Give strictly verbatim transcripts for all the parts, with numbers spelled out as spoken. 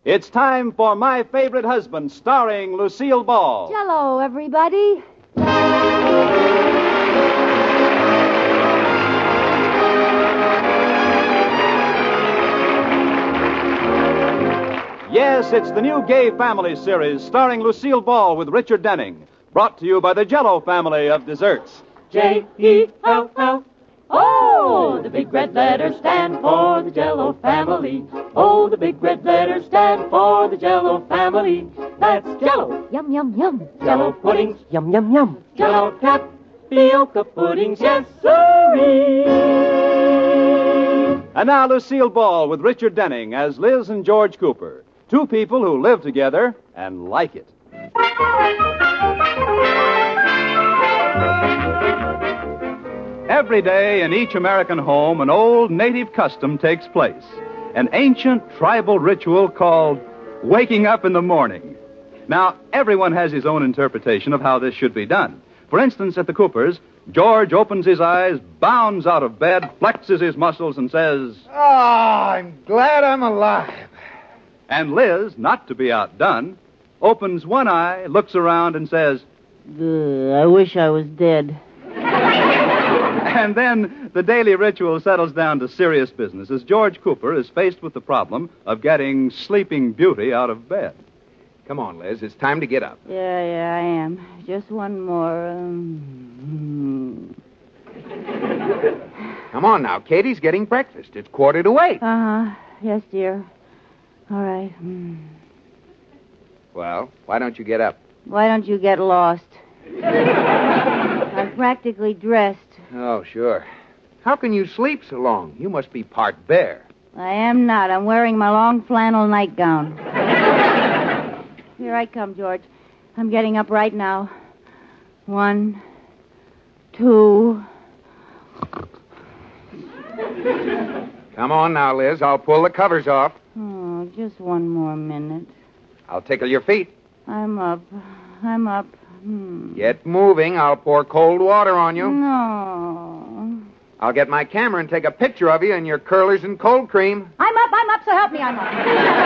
It's time for My Favorite Husband, starring Lucille Ball. Hello, everybody. Yes, it's the new Gay Family series starring Lucille Ball with Richard Denning. Brought to you by the Jell-O family of desserts. J E L L O, the big red letters stand for the Jell-O family. Oh, the big red letters stand for the Jell-O family. That's Jell-O. Yum, yum, yum. Jell-O puddings. Yum, yum, yum. Jell-O tapioca puddings. Yes, sirree. And now Lucille Ball with Richard Denning as Liz and George Cooper. Two people who live together and like it. Every day in each American home, an old native custom takes place. An ancient tribal ritual called waking up in the morning. Now, everyone has his own interpretation of how this should be done. For instance, at the Coopers, George opens his eyes, bounds out of bed, flexes his muscles, and says, Oh, I'm glad I'm alive. And Liz, not to be outdone, opens one eye, looks around, and says, I wish I was dead. And then the daily ritual settles down to serious business as George Cooper is faced with the problem of getting Sleeping Beauty out of bed. Come on, Liz. It's time to get up. Yeah, yeah, I am. Just one more. Um... Come on now. Katie's getting breakfast. It's quarter to eight. Uh-huh. Yes, dear. All right. Mm. Well, why don't you get up? Why don't you get lost? I'm practically dressed. Oh, sure. How can you sleep so long? You must be part bear. I am not. I'm wearing my long flannel nightgown. Here I come, George. I'm getting up right now. One, two. Come on now, Liz. I'll pull the covers off. Oh, just one more minute. I'll tickle your feet. I'm up. I'm up. Hmm. Get moving. I'll pour cold water on you. No. I'll get my camera and take a picture of you and your curlers and cold cream. I'm up, I'm up, so help me, I'm up.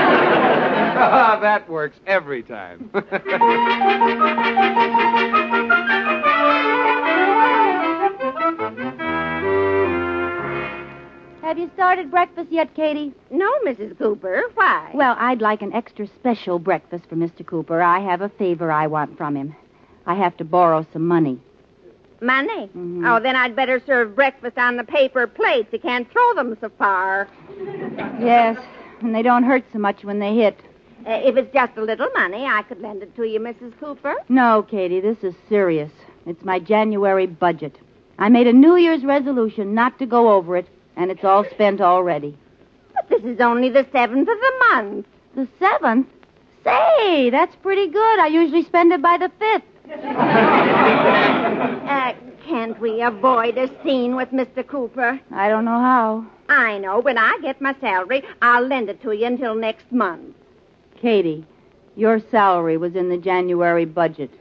That works every time. Have you started breakfast yet, Katie? No, Missus Cooper. Why? Well, I'd like an extra special breakfast for Mister Cooper. I have a favor I want from him. I have to borrow some money. Money? Mm-hmm. Oh, then I'd better serve breakfast on the paper plates. You can't throw them so far. Yes, and they don't hurt so much when they hit. Uh, if it's just a little money, I could lend it to you, Missus Cooper. No, Katie, this is serious. It's my January budget. I made a New Year's resolution not to go over it, and it's all spent already. But this is only the seventh of the month. The seventh? Say, that's pretty good. I usually spend it by the fifth. uh, can't we avoid a scene with Mister Cooper? I don't know how. I know. When I get my salary, I'll lend it to you until next month. Katie, your salary was in the January budget.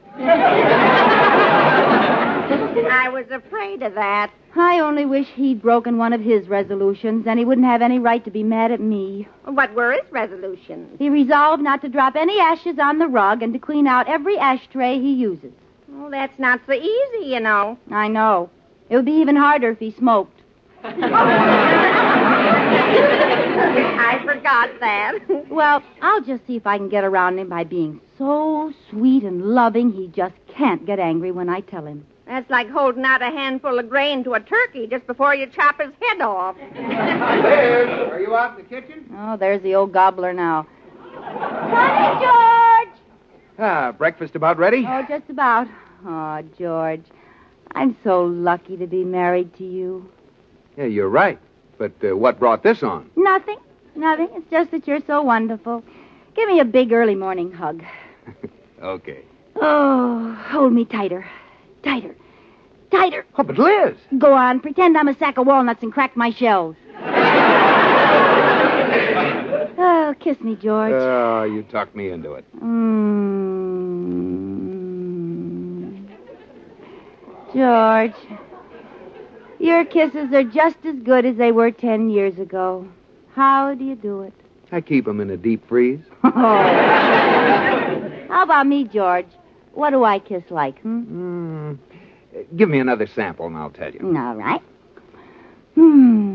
I was afraid of that. I only wish he'd broken one of his resolutions, and he wouldn't have any right to be mad at me. What were his resolutions? He resolved not to drop any ashes on the rug and to clean out every ashtray he uses. Well, that's not so easy, you know. I know. It would be even harder if he smoked. I forgot that. Well, I'll just see if I can get around him by being so sweet and loving he just can't get angry when I tell him. That's like holding out a handful of grain to a turkey just before you chop his head off. Liz, are you out in the kitchen? Oh, there's the old gobbler now. Honey, George! Ah, breakfast about ready? Oh, just about. Oh, George, I'm so lucky to be married to you. Yeah, you're right. But uh, what brought this on? Nothing. Nothing. It's just that you're so wonderful. Give me a big early morning hug. Okay. Oh, hold me tighter. Tighter. Tighter. Oh, but Liz. Go on. Pretend I'm a sack of walnuts and crack my shells. Oh, kiss me, George. Oh, you talked me into it. Mm. George, your kisses are just as good as they were ten years ago. How do you do it? I keep 'em in a deep freeze. How about me, George? What do I kiss like, hmm? Mm. Give me another sample and I'll tell you. All right. Hmm.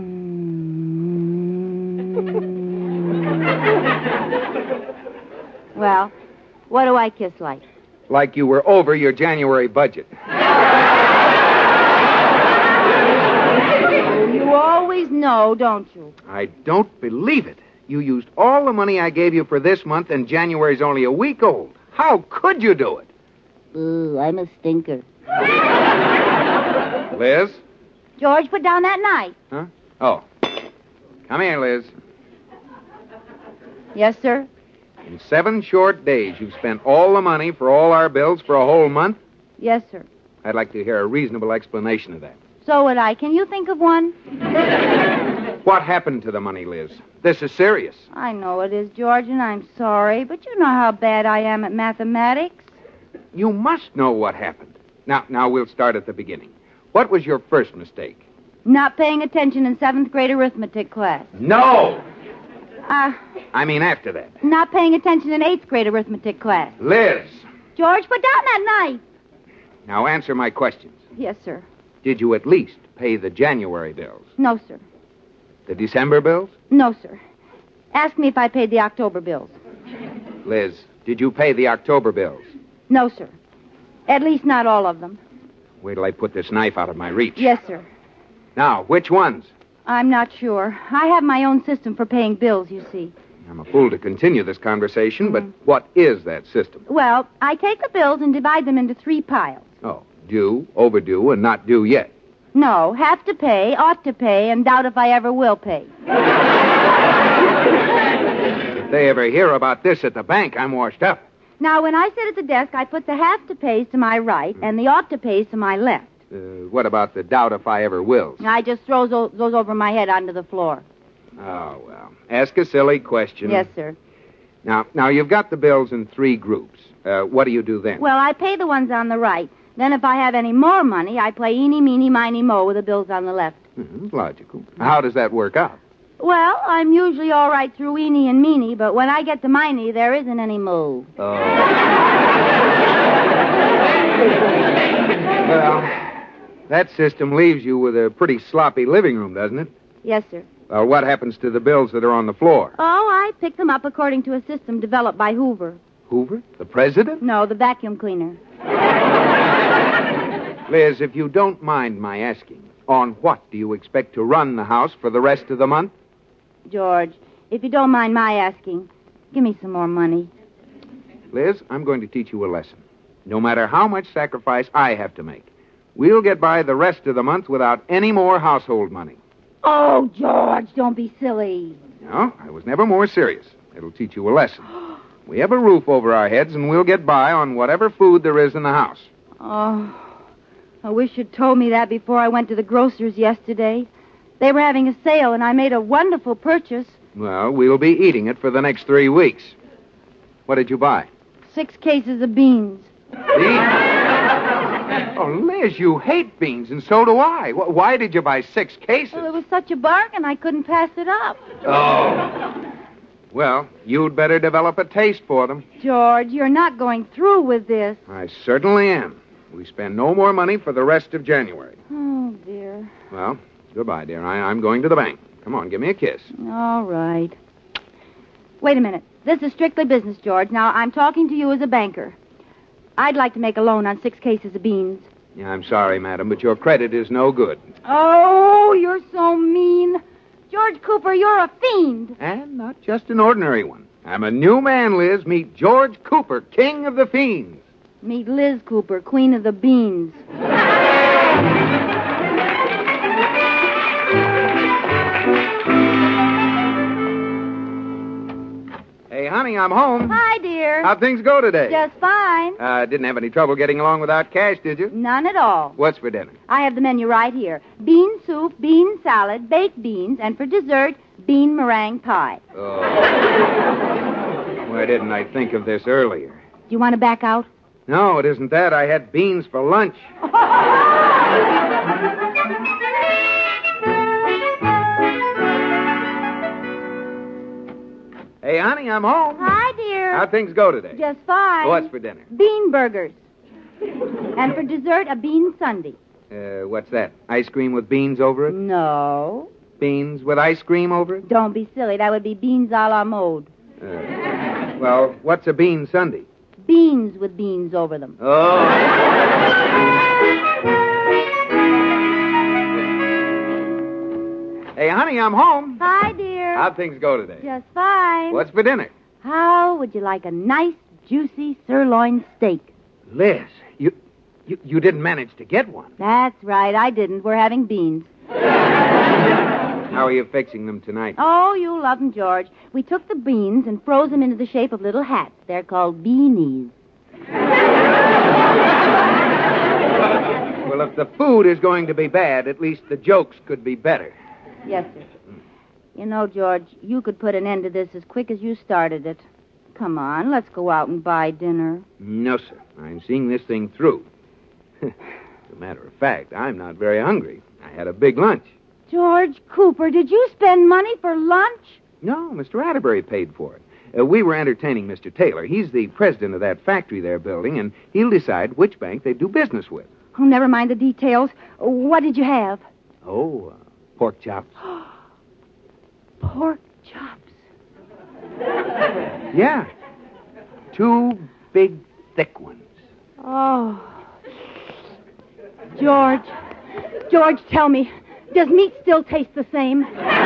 Well, what do I kiss like? Like you were over your January budget. You always know, don't you? I don't believe it. You used all the money I gave you for this month, and January's only a week old. How could you do it? Ooh, I'm a stinker. Liz? George, put down that knife. Huh? Oh. Come here, Liz. Yes, sir? In seven short days, you've spent all the money for all our bills for a whole month? Yes, sir. I'd like to hear a reasonable explanation of that. So would I. Can you think of one? What happened to the money, Liz? This is serious. I know it is, George, and I'm sorry, but you know how bad I am at mathematics. You must know what happened. Now, now we'll start at the beginning. What was your first mistake? Not paying attention in seventh grade arithmetic class. No! Uh, I mean after that. not paying attention in eighth grade arithmetic class. Liz! George, put down that knife. Now answer my questions. Yes, sir. Did you at least pay the January bills? No, sir. The December bills? No, sir. Ask me if I paid the October bills. Liz, did you pay the October bills? No, sir. At least not all of them. Wait till I put this knife out of my reach. Yes, sir. Now, which ones? I'm not sure. I have my own system for paying bills, you see. I'm a fool to continue this conversation, but what is that system? Well, I take the bills and divide them into three piles. Oh, due, overdue, and not due yet. No, have to pay, ought to pay, and doubt if I ever will pay. If they ever hear about this at the bank, I'm washed up. Now, when I sit at the desk, I put the have to pays to my right and the ought to pays to my left. Uh, what about the doubt if I ever will? I just throw those, those over my head onto the floor. Oh, well. Ask a silly question. Yes, sir. Now, now you've got the bills in three groups. Uh, what do you do then? Well, I pay the ones on the right. Then if I have any more money, I play eeny, meeny, miny, mo with the bills on the left. Mhm, logical. How does that work out? Well, I'm usually all right through eeny and meeny, but when I get to miny, there isn't any mo. Oh. Well, that system leaves you with a pretty sloppy living room, doesn't it? Yes, sir. Well, what happens to the bills that are on the floor? Oh, I pick them up according to a system developed by Hoover. Hoover? The president? No, the vacuum cleaner. Liz, if you don't mind my asking, on what do you expect to run the house for the rest of the month? George, if you don't mind my asking, give me some more money. Liz, I'm going to teach you a lesson. No matter how much sacrifice I have to make, we'll get by the rest of the month without any more household money. Oh, George, don't be silly. No, I was never more serious. It'll teach you a lesson. We have a roof over our heads, and we'll get by on whatever food there is in the house. Oh, I wish you'd told me that before I went to the grocer's yesterday. They were having a sale, and I made a wonderful purchase. Well, we'll be eating it for the next three weeks. What did you buy? Six cases of beans. Beans? Oh, Liz, you hate beans, and so do I. Wh- Why did you buy six cases? Well, it was such a bargain, I couldn't pass it up. Oh. Well, you'd better develop a taste for them. George, you're not going through with this. I certainly am. We spend no more money for the rest of January. Oh, dear. Well, goodbye, dear. I- I'm going to the bank. Come on, give me a kiss. All right. Wait a minute. This is strictly business, George. Now, I'm talking to you as a banker. I'd like to make a loan on six cases of beans. Yeah, I'm sorry, madam, but your credit is no good. Oh, you're so mean. George Cooper, you're a fiend. And not just an ordinary one. I'm a new man, Liz. Meet George Cooper, king of the fiends. Meet Liz Cooper, queen of the beans. Hey, honey, I'm home. Hi, dear. How'd things go today? Just fine. Uh, didn't have any trouble getting along without cash, did you? None at all. What's for dinner? I have the menu right here. Bean soup, bean salad, baked beans, and for dessert, bean meringue pie. Oh. Why didn't I think of this earlier? Do you want to back out? No, it isn't that. I had beans for lunch. Hey, honey, I'm home. Hi, dear. How'd things go today? Just fine. What's for dinner? Bean burgers. And for dessert, a bean sundae. Uh, what's that? Ice cream with beans over it? No. Beans with ice cream over it? Don't be silly. That would be beans a la mode. Uh, well, what's a bean sundae? Beans with beans over them. Oh. Hey, honey, I'm home. Hi, dear. How'd things go today? Just fine. What's for dinner? How would you like a nice, juicy sirloin steak? Liz, you, you you didn't manage to get one. That's right. I didn't. We're having beans. How are you fixing them tonight? Oh, you love 'em, George. We took the beans and froze them into the shape of little hats. They're called beanies. Well, if the food is going to be bad, at least the jokes could be better. Yes, sir. You know, George, you could put an end to this as quick as you started it. Come on, let's go out and buy dinner. No, sir. I'm seeing this thing through. As a matter of fact, I'm not very hungry. I had a big lunch. George Cooper, did you spend money for lunch? No, Mister Atterbury paid for it. Uh, we were entertaining Mister Taylor. He's the president of that factory they're building, and he'll decide which bank they do business with. Oh, never mind the details. What did you have? Oh, uh, pork chops. Pork chops. Yeah. Two big, thick ones. Oh. George. George, tell me, does meat still taste the same?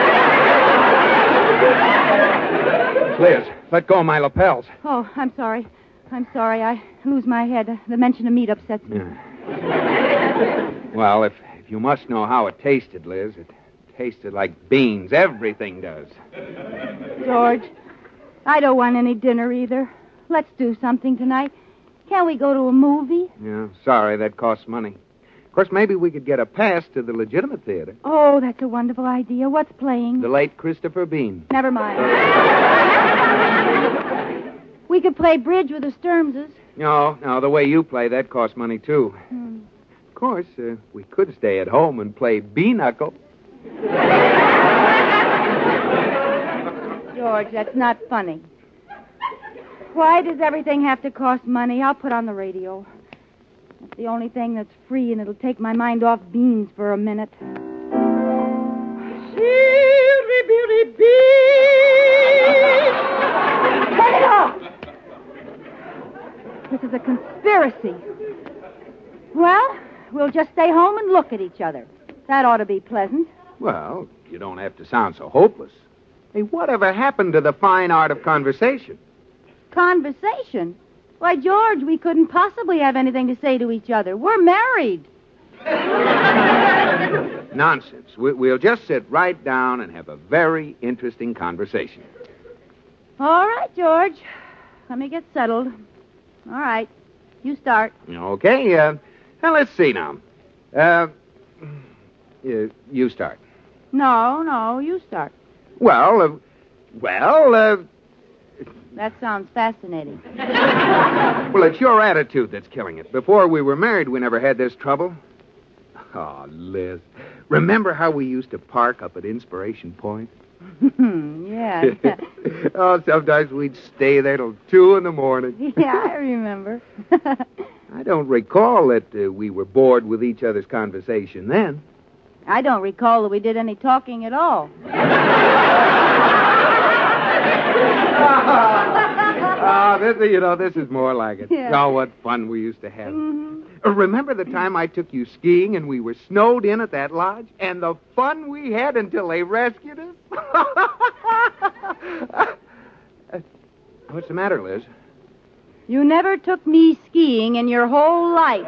Liz, let go of my lapels. Oh, I'm sorry. I'm sorry. I lose my head. The mention of meat upsets me. Yeah. Well, if, if you must know how it tasted, Liz, it tasted like beans. Everything does. George, I don't want any dinner either. Let's do something tonight. Can't we go to a movie? Yeah, sorry, that costs money. Of course, maybe we could get a pass to the legitimate theater. Oh, that's a wonderful idea. What's playing? The late Christopher Bean. Never mind. We could play bridge with the Sturmses. No, no, the way you play, that costs money, too. Hmm. Of course, uh, we could stay at home and play B-Knuckle. George, that's not funny. Why does everything have to cost money? I'll put on the radio. It's the only thing that's free, and it'll take my mind off beans for a minute. Turn it off! This is a conspiracy. Well, we'll just stay home and look at each other. That ought to be pleasant. Well, you don't have to sound so hopeless. Hey, whatever happened to the fine art of conversation? Conversation? Why, George, we couldn't possibly have anything to say to each other. We're married. Nonsense. We, we'll just sit right down and have a very interesting conversation. All right, George. Let me get settled. All right. You start. Okay. Uh, now, let's see now. Uh, you, you start. No, no, you start. Well, uh, well, uh... That sounds fascinating. Well, it's your attitude that's killing it. Before we were married, we never had this trouble. Oh, Liz, remember how we used to park up at Inspiration Point? Yeah. Oh, sometimes we'd stay there till two in the morning. Yeah, I remember. I don't recall that uh, we were bored with each other's conversation then. I don't recall that we did any talking at all. Oh, this, you know, this is more like it. Yeah. Oh, what fun we used to have. Mm-hmm. Uh, Remember the time I took you skiing and we were snowed in at that lodge? And the fun we had until they rescued us? Uh, What's the matter, Liz? You never took me skiing in your whole life.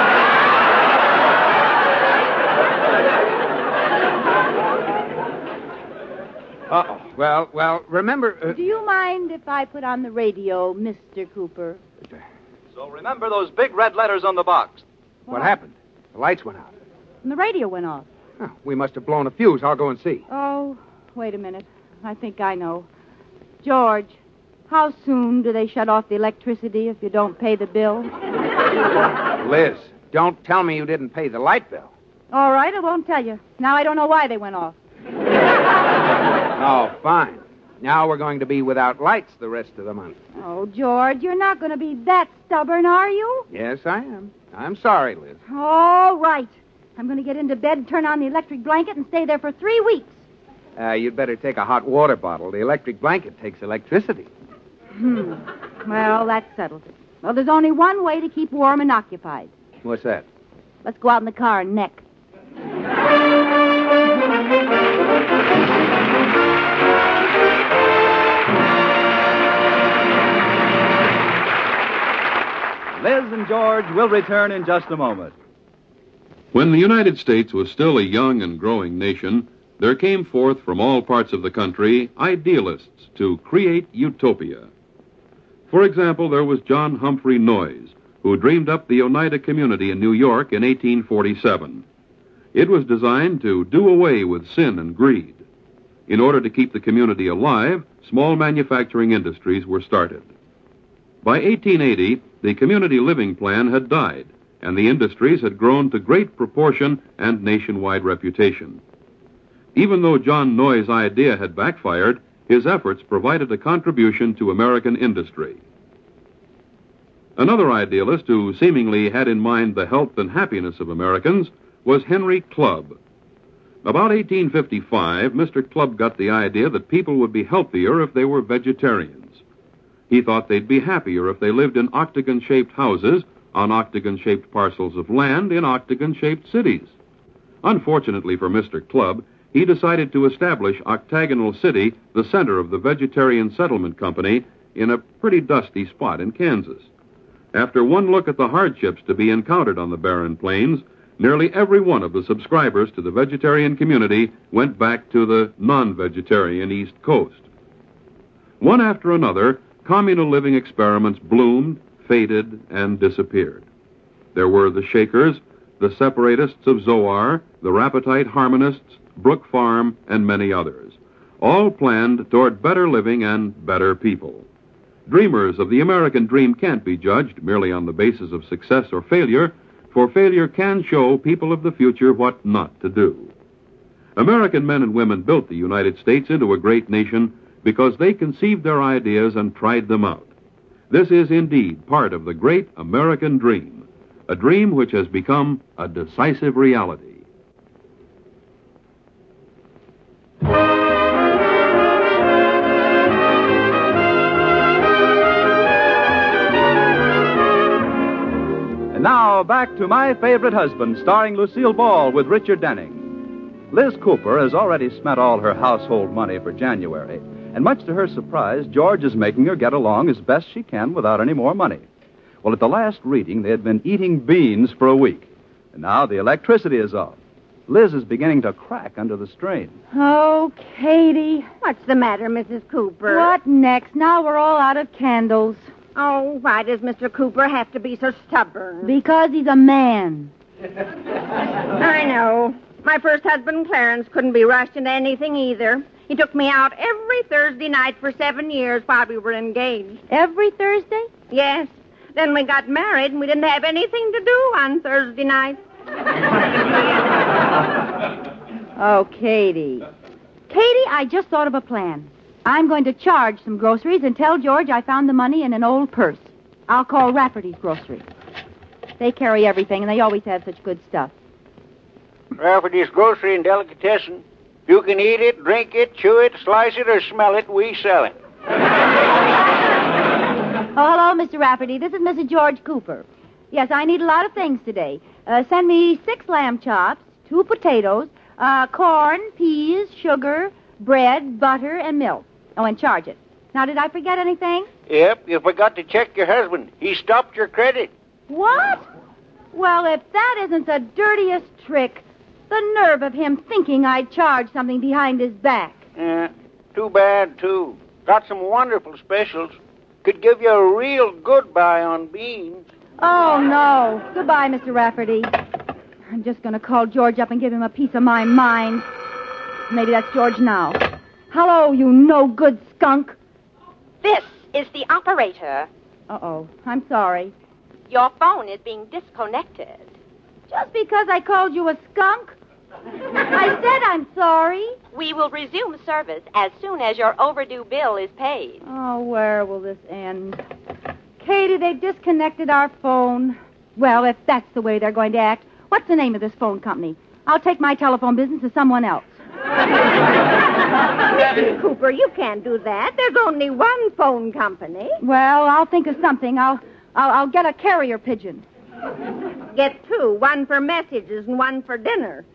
Uh-oh. Well, well, remember... Uh... Do you mind if I put on the radio, Mister Cooper? So remember those big red letters on the box. What happened? The lights went out. And the radio went off. Oh, we must have blown a fuse. I'll go and see. Oh, wait a minute. I think I know. George, how soon do they shut off the electricity if you don't pay the bill? Liz, don't tell me you didn't pay the light bill. All right, I won't tell you. Now I don't know why they went off. Oh, fine. Now we're going to be without lights the rest of the month. Oh, George, you're not going to be that stubborn, are you? Yes, I am. I'm sorry, Liz. All right. I'm going to get into bed, turn on the electric blanket, and stay there for three weeks. Uh, you'd better take a hot water bottle. The electric blanket takes electricity. Hmm. Well, that settles it. Well, there's only one way to keep warm and occupied. What's that? Let's go out in the car and neck. Liz and George will return in just a moment. When the United States was still a young and growing nation, there came forth from all parts of the country idealists to create utopia. For example, there was John Humphrey Noyes, who dreamed up the Oneida Community in New York in eighteen forty-seven. It was designed to do away with sin and greed. In order to keep the community alive, small manufacturing industries were started. By eighteen eighty, the community living plan had died, and the industries had grown to great proportion and nationwide reputation. Even though John Noyes' idea had backfired, his efforts provided a contribution to American industry. Another idealist who seemingly had in mind the health and happiness of Americans was Henry Clubb. About eighteen fifty-five, Mister Clubb got the idea that people would be healthier if they were vegetarians. He thought they'd be happier if they lived in octagon-shaped houses on octagon-shaped parcels of land in octagon-shaped cities. Unfortunately for Mister Clubb, he decided to establish Octagonal City, the center of the Vegetarian Settlement Company, in a pretty dusty spot in Kansas. After one look at the hardships to be encountered on the barren plains, nearly every one of the subscribers to the vegetarian community went back to the non-vegetarian East Coast. One after another, communal living experiments bloomed, faded, and disappeared. There were the Shakers, the Separatists of Zoar, the Rapatite Harmonists, Brook Farm, and many others, all planned toward better living and better people. Dreamers of the American dream can't be judged merely on the basis of success or failure, for failure can show people of the future what not to do. American men and women built the United States into a great nation because they conceived their ideas and tried them out. This is indeed part of the great American dream, a dream which has become a decisive reality. And now, back to My Favorite Husband, starring Lucille Ball with Richard Denning. Liz Cooper has already spent all her household money for January, and much to her surprise, George is making her get along as best she can without any more money. Well, at the last reading, they had been eating beans for a week, and now the electricity is off. Liz is beginning to crack under the strain. Oh, Katie. What's the matter, Missus Cooper? What next? Now we're all out of candles. Oh, why does Mister Cooper have to be so stubborn? Because he's a man. I know. My first husband, Clarence, couldn't be rushed into anything either. He took me out every Thursday night for seven years while we were engaged. Every Thursday? Yes. Then we got married, and we didn't have anything to do on Thursday nights. Oh, Katie. Katie, I just thought of a plan. I'm going to charge some groceries and tell George I found the money in an old purse. I'll call Rafferty's Grocery. They carry everything, and they always have such good stuff. Rafferty's Grocery and Delicatessen. You can eat it, drink it, chew it, slice it, or smell it. We sell it. Oh, hello, Mister Rafferty. This is Missus George Cooper. Yes, I need a lot of things today. Uh, send me six lamb chops, two potatoes, uh, corn, peas, sugar, bread, butter, and milk. Oh, and charge it. Now, did I forget anything? Yep, you forgot to check your husband. He stopped your credit. What? Well, if that isn't the dirtiest trick, the nerve of him thinking I'd charge something behind his back. Yeah, too bad, too. Got some wonderful specials. Could give you a real good buy on beans. Oh, no. Goodbye, Mister Rafferty. I'm just going to call George up and give him a piece of my mind. Maybe that's George now. Hello, you no-good skunk. This is the operator. Uh-oh. I'm sorry. Your phone is being disconnected. Just because I called you a skunk? I said I'm sorry. We will resume service as soon as your overdue bill is paid. Oh, where will this end? Katie, they disconnected our phone. Well, if that's the way they're going to act, what's the name of this phone company? I'll take my telephone business to someone else. Missus Cooper, you can't do that. There's only one phone company. Well, I'll think of something. I'll, I'll, I'll get a carrier pigeon. Get two, one for messages and one for dinner.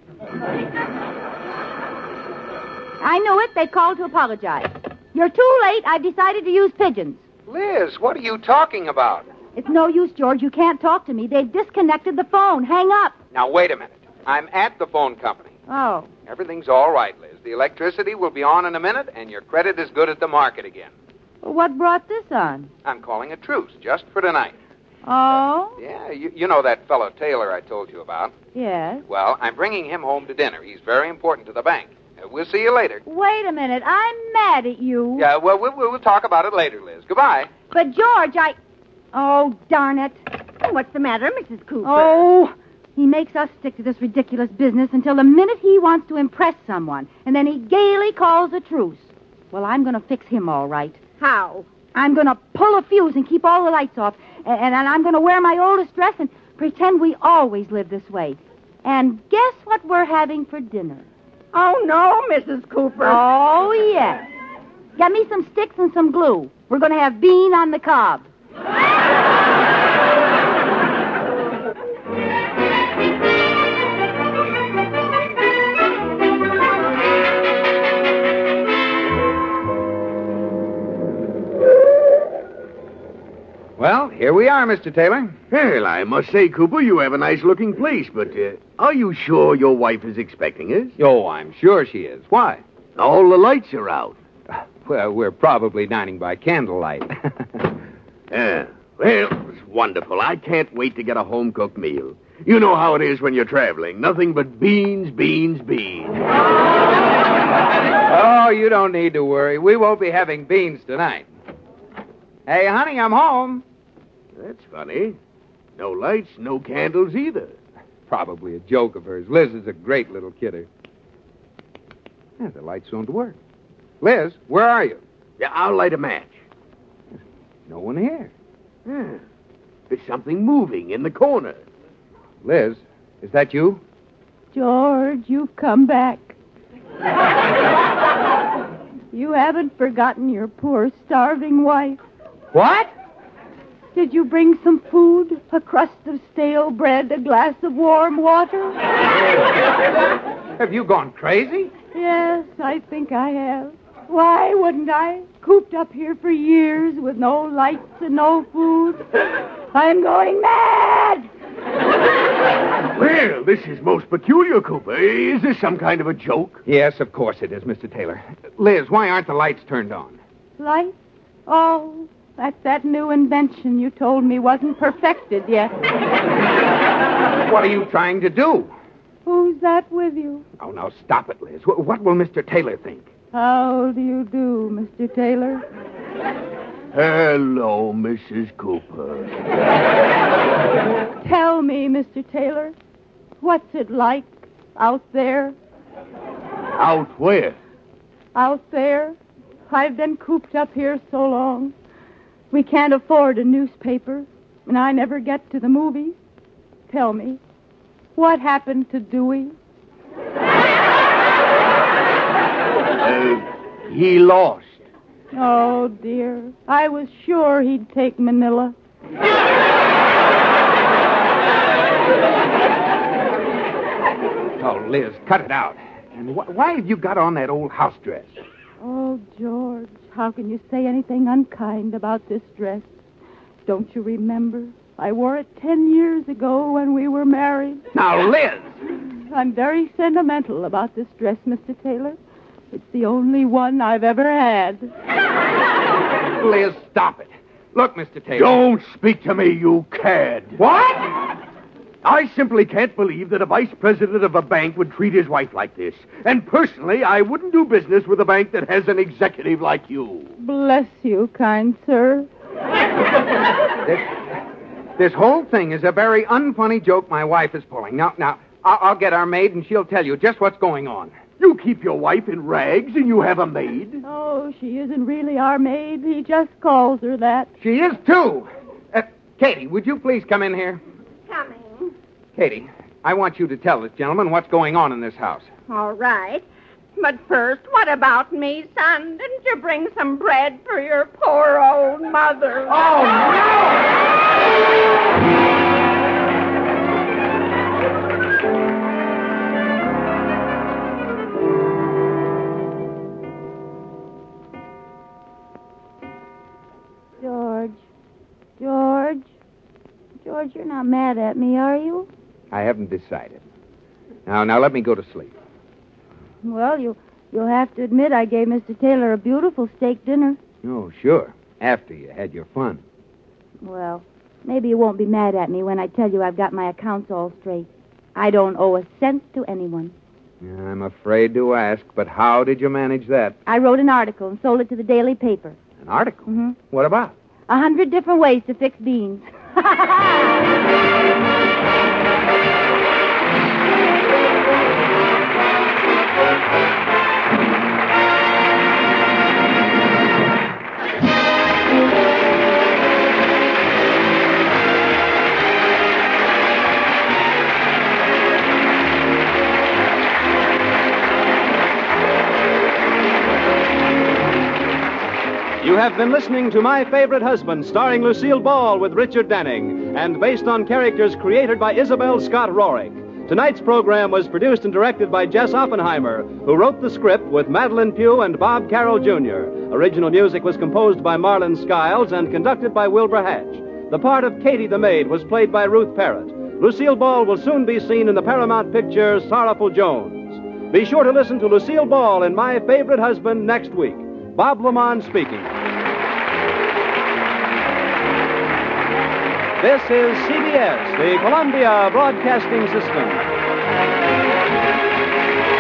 I knew it. They called to apologize. You're too late. I've decided to use pigeons. Liz, what are you talking about? It's no use, George. You can't talk to me. They've disconnected the phone. Hang up. Now, wait a minute. I'm at the phone company. Oh. Everything's all right, Liz. The electricity will be on in a minute, and your credit is good at the market again. Well, what brought this on? I'm calling a truce just for tonight. Oh? Yeah, you, you know that fellow Taylor I told you about. Yes. Well, I'm bringing him home to dinner. He's very important to the bank. Uh, we'll see you later. Wait a minute. I'm mad at you. Yeah, well, we'll, we'll talk about it later, Liz. Goodbye. But, George, I... Oh, darn it. What's the matter, Missus Cooper? Oh, he makes us stick to this ridiculous business until the minute he wants to impress someone, and then he gaily calls a truce. Well, I'm going to fix him all right. How? I'm going to pull a fuse and keep all the lights off, and, and, and I'm going to wear my oldest dress and pretend we always live this way. And guess what we're having for dinner? Oh, no, Missus Cooper. Oh, yes. Get me some sticks and some glue. We're going to have bean on the cob. Well, here we are, Mister Taylor. Well, I must say, Cooper, you have a nice-looking place, but uh, are you sure your wife is expecting us? Oh, I'm sure she is. Why? All the lights are out. Well, we're probably dining by candlelight. Yeah. Well, it's wonderful. I can't wait to get a home-cooked meal. You know how it is when you're traveling. Nothing but beans, beans, beans. Oh, you don't need to worry. We won't be having beans tonight. Hey, honey, I'm home. That's funny. No lights, no candles either. Probably a joke of hers. Liz is a great little kidder. Yeah, the lights don't work. Liz, where are you? Yeah, I'll light a match. No one here. Yeah. There's something moving in the corner. Liz, is that you? George, you've come back. You haven't forgotten your poor, starving wife. What? Did you bring some food? A crust of stale bread, a glass of warm water? Have you gone crazy? Yes, I think I have. Why wouldn't I? Cooped up here for years with no lights and no food. I'm going mad! Well, this is most peculiar, Cooper. Is this some kind of a joke? Yes, of course it is, Mister Taylor. Liz, why aren't the lights turned on? Lights? Oh, that's that new invention you told me wasn't perfected yet. What are you trying to do? Who's that with you? Oh, now stop it, Liz. What, what will Mister Taylor think? How do you do, Mister Taylor? Hello, Missus Cooper. Tell me, Mister Taylor, what's it like out there? Out where? Out there. I've been cooped up here so long. We can't afford a newspaper, and I never get to the movies. Tell me, what happened to Dewey? Uh, he lost. Oh, dear. I was sure he'd take Manila. Oh, Liz, cut it out. And wh- why have you got on that old house dress? Oh, George, how can you say anything unkind about this dress? Don't you remember? I wore it ten years ago when we were married. Now, Liz! I'm very sentimental about this dress, Mister Taylor. It's the only one I've ever had. Liz, stop it. Look, Mister Taylor. Don't speak to me, you cad. What? I simply can't believe that a vice president of a bank would treat his wife like this. And personally, I wouldn't do business with a bank that has an executive like you. Bless you, kind sir. This, this whole thing is a very unfunny joke my wife is pulling. Now, now, I'll, I'll get our maid, and she'll tell you just what's going on. You keep your wife in rags, and you have a maid? Oh, she isn't really our maid. He just calls her that. She is, too. Uh, Katie, would you please come in here? Coming. Katie, I want you to tell this gentleman what's going on in this house. All right. But first, what about me, son? Didn't you bring some bread for your poor old mother? Oh, no! George. George. George, you're not mad at me, are you? I haven't decided. Now, now let me go to sleep. Well, you, you'll have to admit I gave Mister Taylor a beautiful steak dinner. Oh, sure. After you had your fun. Well, maybe you won't be mad at me when I tell you I've got my accounts all straight. I don't owe a cent to anyone. I'm afraid to ask, but how did you manage that? I wrote an article and sold it to the daily paper. An article? Mm-hmm. What about? A hundred different ways to fix beans. You have been listening to My Favorite Husband, starring Lucille Ball with Richard Denning, and based on characters created by Isabel Scott Rorick. Tonight's program was produced and directed by Jess Oppenheimer, who wrote the script with Madeline Pugh and Bob Carroll Junior Original music was composed by Marlon Skiles and conducted by Wilbur Hatch. The part of Katie the Maid was played by Ruth Parrott. Lucille Ball will soon be seen in the Paramount picture Sorrowful Jones. Be sure to listen to Lucille Ball in My Favorite Husband next week. Bob Lamont speaking. This is C B S, the Columbia Broadcasting System.